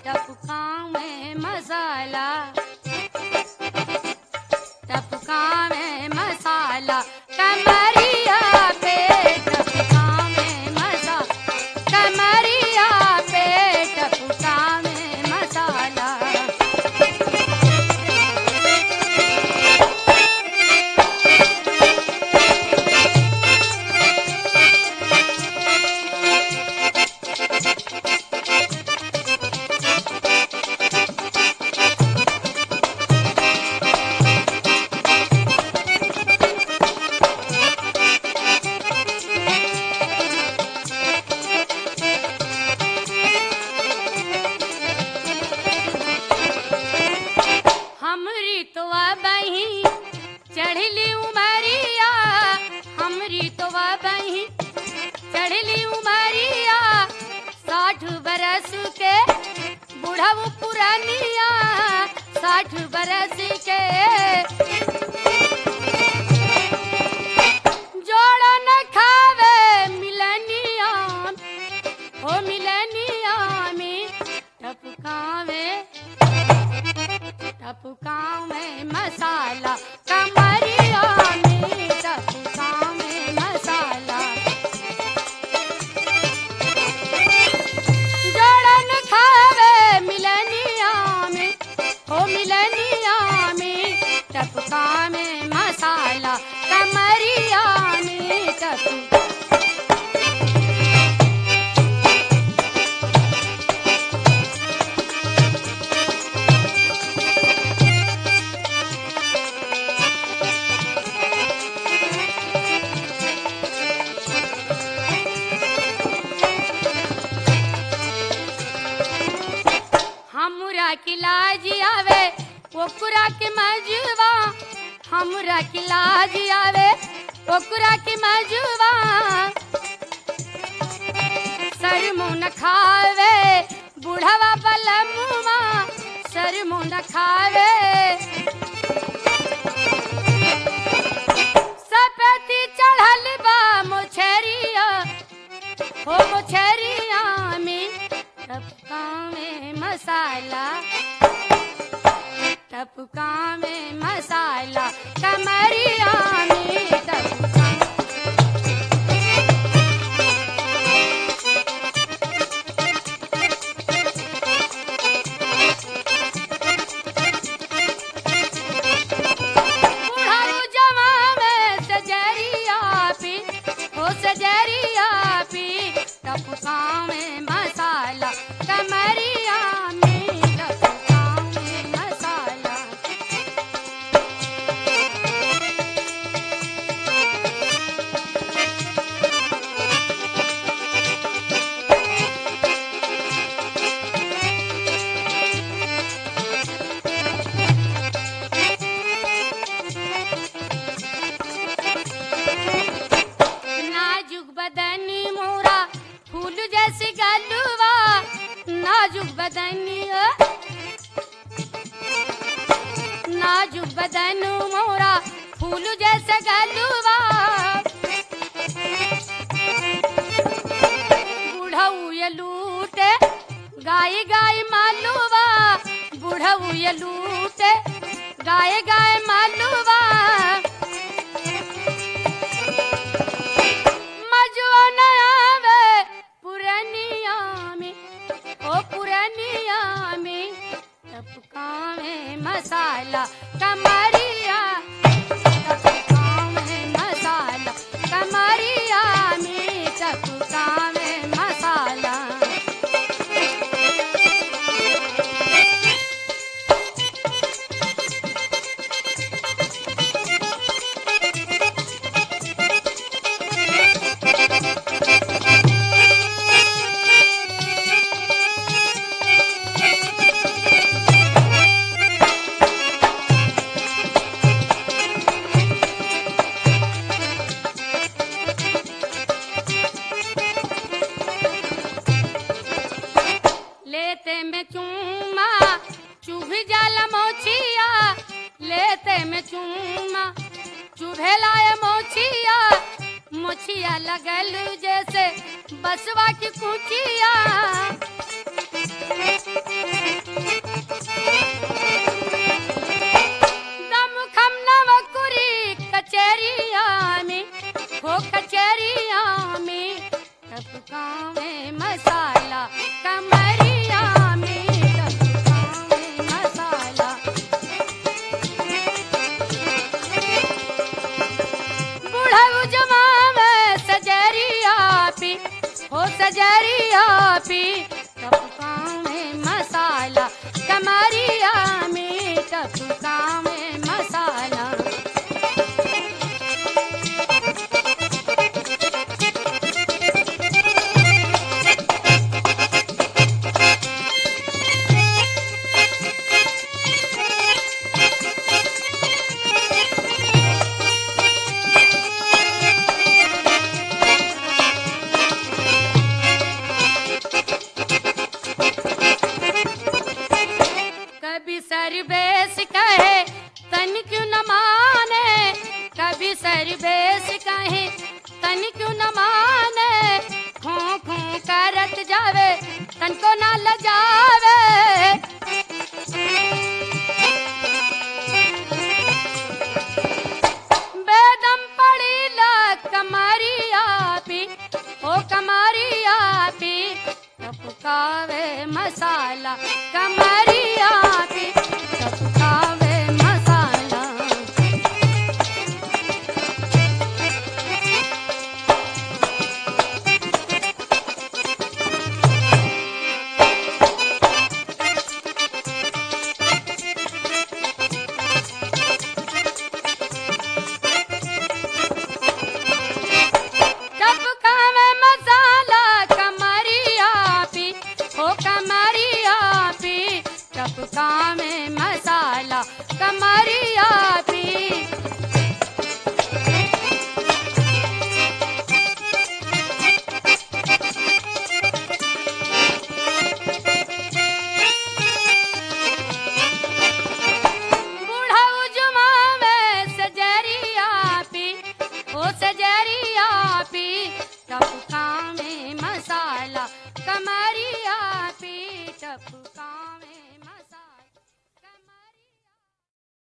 टपका में मसाला, टपका में मसाला कमरिया पे, टपका में मसाला कमरिया पे, टपका में मसाला। हमरी तो बही चढ़ली उमरिया, हमरी तो बही चढ़ली उमरिया, 60 बरस के बुढ़ऊ पुरानिया, 60 बरस के जोड़ा न खावे मिलनिया, हो मिलनिया में टपकावे, टपका में मसाला कमरिया में, टपका में मसाला। जोड़न खावे मिलनिया में, हो मिलनिया में टपका में मसाला कमरिया में, टपका। हमरा की लाज आवे ओकरा के मजुआ, हमरा की लाज आवे ओकरा के मजुआ, सर मुँह न खावे बुढ़वा बलमुआ, सर मुँह न खावे। सपेती चढ़ल बा मोछरिया, हो मोछरिया में टपका में मसाला, टपका में मसाला कमरिया में, टपका। बुढ़ऊ जवान में सजरिया पी, हो सजरिया पी, टपका में मसाला कमरिया में, टपका में मसाला। नाजुक बदनी मोरा फूल जैसे गलुआ, नाजुक बदनी नाजुक बदन मोरा फूल जैसे गलुआ, बुढ़ऊ ये लूटे गाय गाय मालुआ, बुढ़ऊ ये लूटे गाय गाय मालुआ। मजुआ न आवे पुरनिया में, ओ पुरनिया में टपका में मसाला कमरिया, टपका में मसाला कमरिया में, टपका में मसाला। लेते में चूमा चुभ जाला मोचिया, लेते में चूमा चुभेलाए मोचिया, मोचिया लगल जैसे बसवा की कुचिया। टपकावे मसाला। कभी सरबेस कहे तन क्यों न माने, कभी सरबेस कहे तन क्यों न माने, खो खो करत जावे तन को न लजावे। बेदम पड़ी ला कमरिया पी, ओ कमरिया पी, टपकावे मसाला कमरिया